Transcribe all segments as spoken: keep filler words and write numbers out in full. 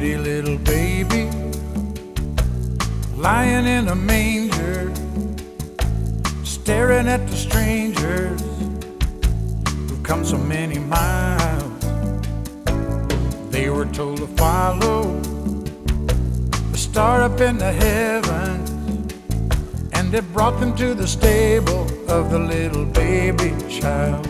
pretty little baby lying in a manger, staring at the strangers who've come so many miles. They were told to follow the star up in the heavens, and it brought them to the stable of the little baby child.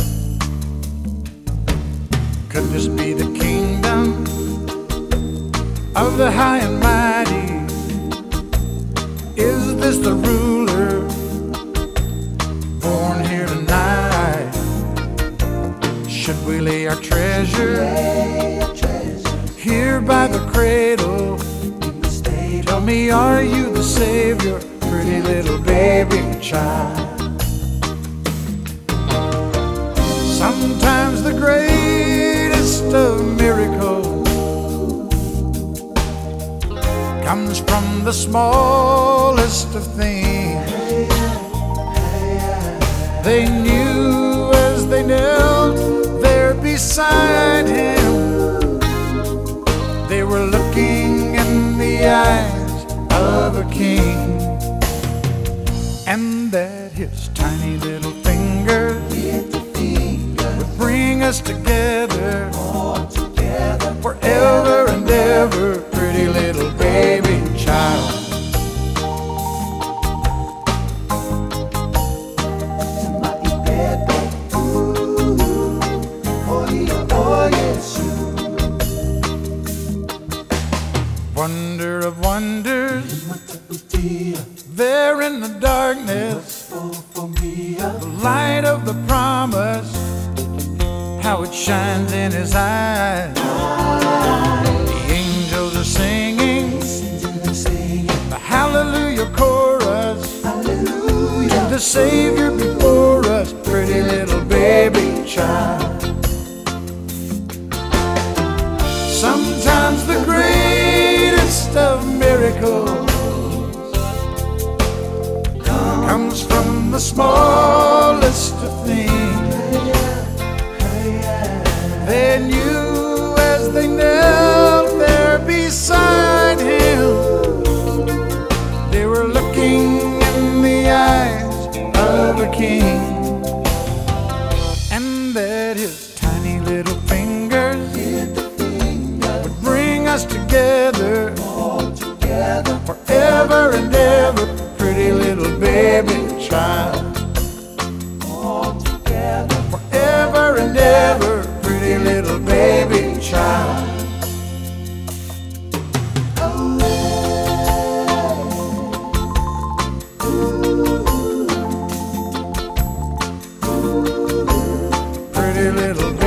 Could this be the kingdom of the high and mighty? Is this the ruler born here tonight? Should we lay our treasure here by the cradle? Tell me, are you the Savior, pretty little baby child? Sometimes the greatest of miracles comes from the smallest of things. They knew as they knelt there beside him, they were looking in the eyes of a king, and that his tiny little fingers would bring us together, forever and ever, pretty little baby child. Wonder of wonders, there in the darkness, the light of the promise, how it shines in his eyes. The angels are singing the hallelujah chorus to the Savior before us, pretty little baby child. Sometimes the greatest of miracles comes from the smallest of things. They knew as they knelt there beside him, they were looking in the eyes of a king, and that his tiny little fingers would bring us together, forever and ever, pretty little baby child. Forever and ever, pretty little baby child. Pretty little